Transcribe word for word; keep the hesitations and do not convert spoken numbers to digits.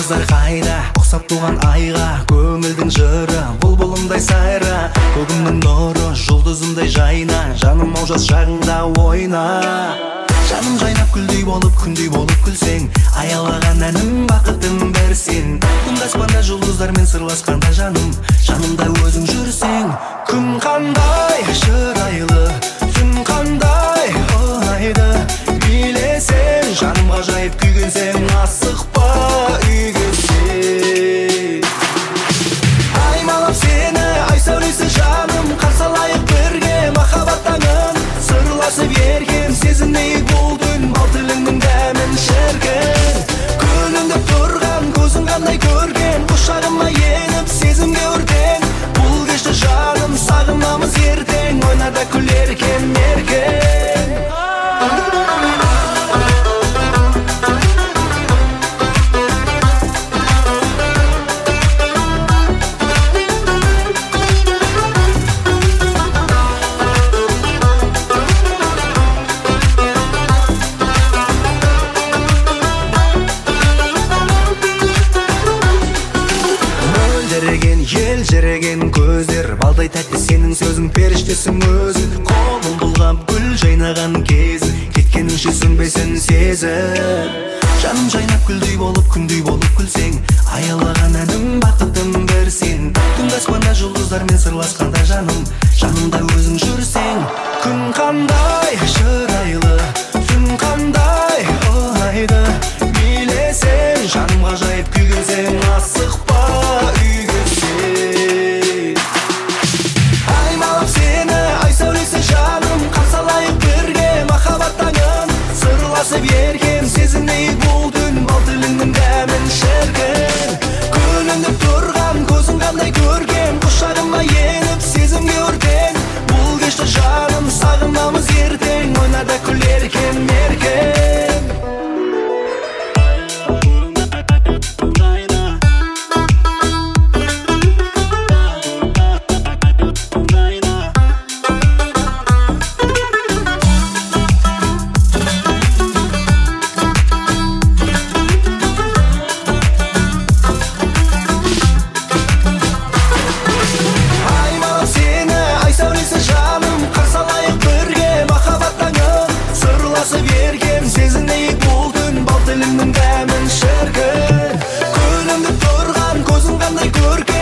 жұлдыздар қайда, ұқсап туған айға, көңілдің жыры бұлбұлымдай сайра, көгімнің нұры жұлдызымдай жайна, жаным ау жас шағыңда ойна. Жаным жайнап күлдей болып, күндей болып күлсең, аялаған әнім бақытым берсен. Күн аспанда жұлдыздармен сырласқанда жаным, жанымда өзің жүрсең. Күн қандай шырайлы, түн қандай оңайды, билесең, жаным ғажайып күйгенсең, асықпа үйге сен. Аймалап сені, ай сәулесі жаным, қарсы алайық бірге махаббат таңын, сырласып еркем сезінейік бұл түн, бал тіліңнің дәмін шіркін. Күлімдеп тұрған көзің қандай көрген, құшағыма еніп сезімге өртен. Бұл кешті жаным сағынамыз ертең, ойнада күлеркен еркен. Ел жереген көздер, балдай тәтті сенің сөзің, періштесің өзің. Қолын бұлғап гүл жайнаған кез, кеткеніңше сүнбесін сезім. Жаным жайнап күлдей болып, күндей болып күлсең, аялаған әнім бақытым берсен. Түнгі аспанда жұлдыздармен сырласқанда жаным, жанымда өзің жүрсең. Күн қандай шырайлы, түн қандай оңайды, билесең, жаным ғажайып күйгенсең, асықпа үйге сен. Аймалап сені, ай сәулесі жаным, қарсы алайық бірге махаббат таңын, сырласып еркем сезінейік бұл түн, бал тіліңнің дәмін шіркін. Күлімдеп тұрған көзің қандай көрген, құшағыма еніп сезімге өртен. Бұл кешті жаным сағынамыз ертең, ойнада күлеркен еркен. Сезінейік бұл түн, бал тіліңнің дәмін шіркін. Күлімдеп тұрған көзің қандай көркен,